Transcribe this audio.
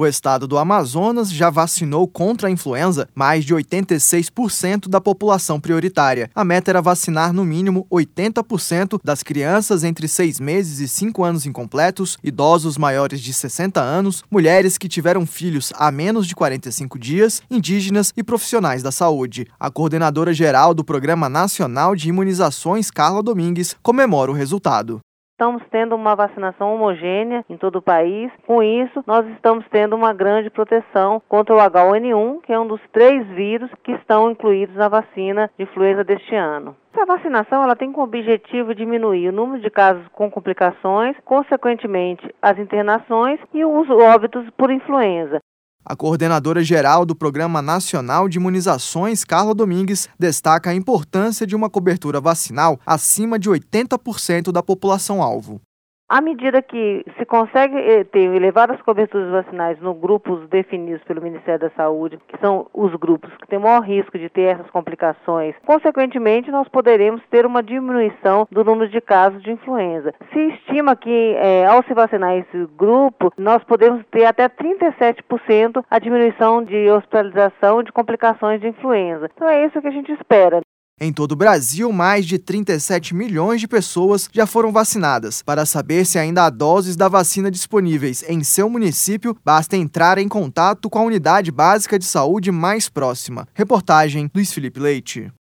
O estado do Amazonas já vacinou contra a influenza mais de 86% da população prioritária. A meta era vacinar no mínimo 80% das crianças entre 6 meses e 5 anos incompletos, idosos maiores de 60 anos, mulheres que tiveram filhos há menos de 45 dias, indígenas e profissionais da saúde. A coordenadora geral do Programa Nacional de Imunizações, Carla Domingues, comemora o resultado. Estamos tendo uma vacinação homogênea em todo o país. Com isso, nós estamos tendo uma grande proteção contra o H1N1, que é um dos 3 vírus que estão incluídos na vacina de influenza deste ano. Essa vacinação ela tem como objetivo diminuir o número de casos com complicações, consequentemente as internações e os óbitos por influenza. A coordenadora geral do Programa Nacional de Imunizações, Carla Domingues, destaca a importância de uma cobertura vacinal acima de 80% da população-alvo. À medida que se consegue ter elevadas coberturas vacinais nos grupos definidos pelo Ministério da Saúde, que são os grupos que têm maior risco de ter essas complicações, consequentemente nós poderemos ter uma diminuição do número de casos de influenza. Se estima que ao se vacinar esse grupo, nós podemos ter até 37% a diminuição de hospitalização e de complicações de influenza. Então é isso que a gente espera. Em todo o Brasil, mais de 37 milhões de pessoas já foram vacinadas. Para saber se ainda há doses da vacina disponíveis em seu município, basta entrar em contato com a unidade básica de saúde mais próxima. Reportagem Luiz Felipe Leite.